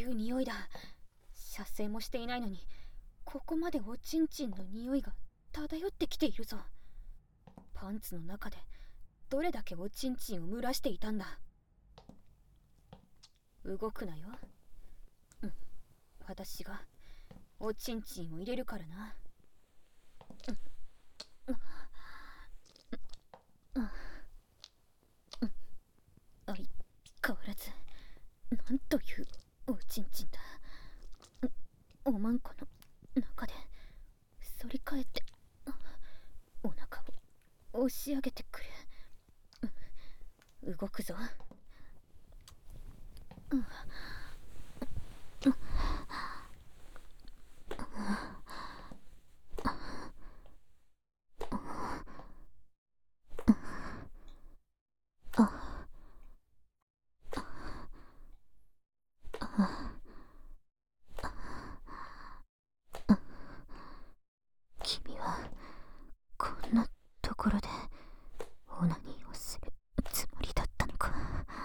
いう匂いだ。射精もしていないのにここまでおちんちんの匂いが漂ってきているぞ。パンツの中でどれだけおちんちんを蒸らしていたんだ。動くなよ。私がおちんちんを入れるからな。相変わらずなんというおちんちんだ。おまんこの中で反り返ってお腹を押し上げてくる。動くぞ。 君はこんなところでオナニーをするつもりだったのか。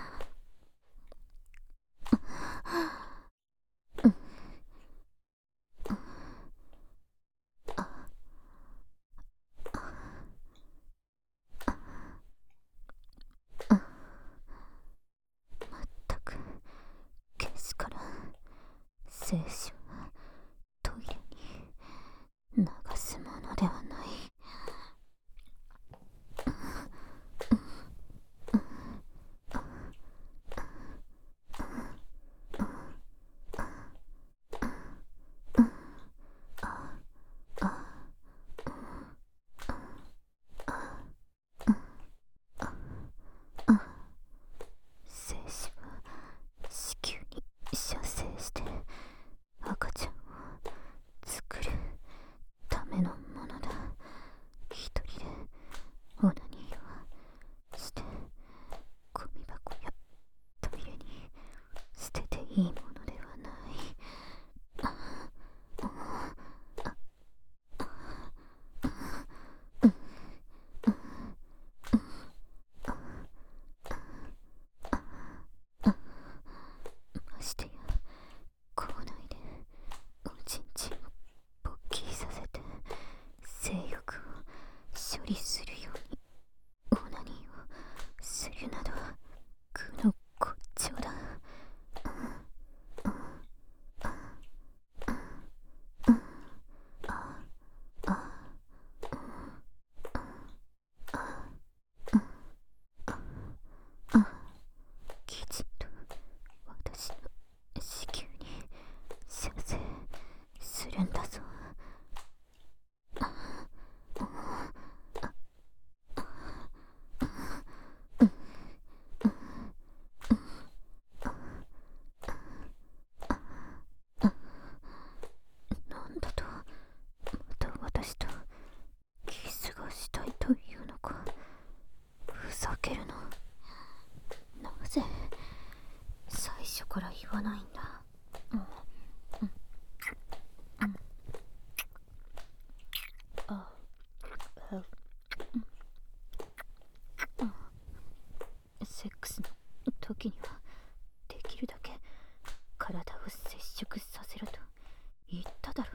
まったくけしからん。精子はトイレに流すものではない。精子は子宮に射精して赤ちゃんを作るためのものだ。一人でオナニーをしてゴミ箱やトイレに捨てていいものではない。ましてや校内でおちんちんを勃起させて性欲を処理するようにオナニーをするなど愚の骨頂だ。きちんと私の子宮に射精するんだぞ。なんだとまた私とキスがしたいというのか。ふざけるな。なぜ最初から言わないんだ。セックスの時にはできるだけ体を接触させろと言っただろ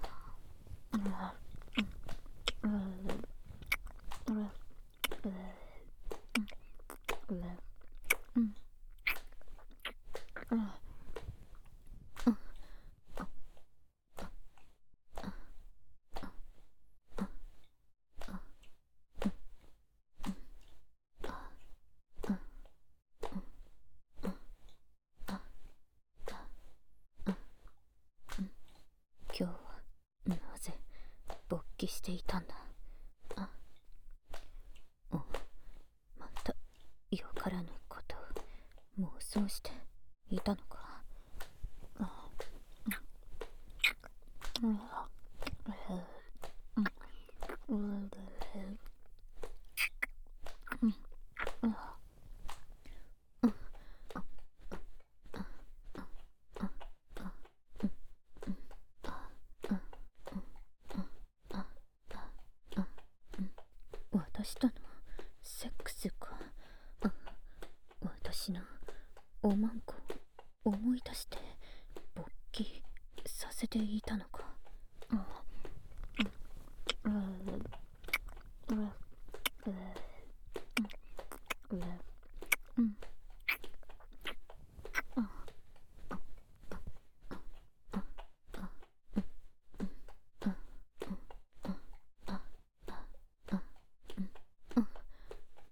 今日はなぜ勃起していたんだ。またよからぬことを妄想していたのか。私とのセックスか。私のおまんこを思い出して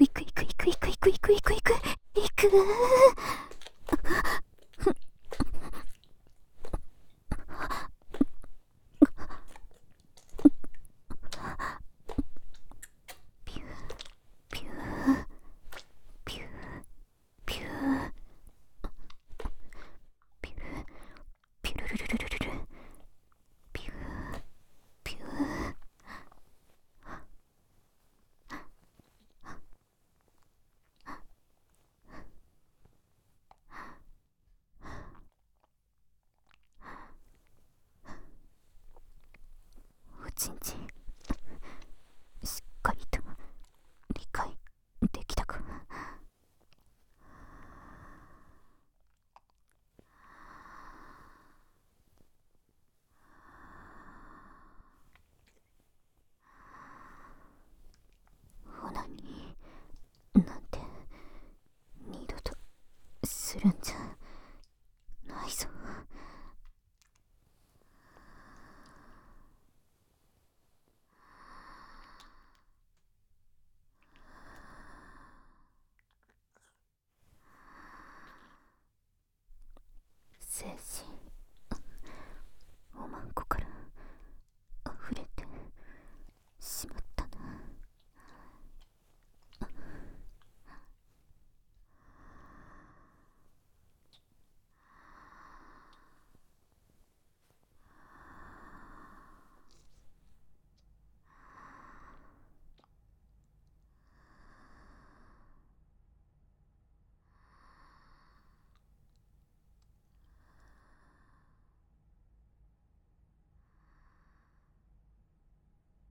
行く行く行く行く行く行く行く行く行く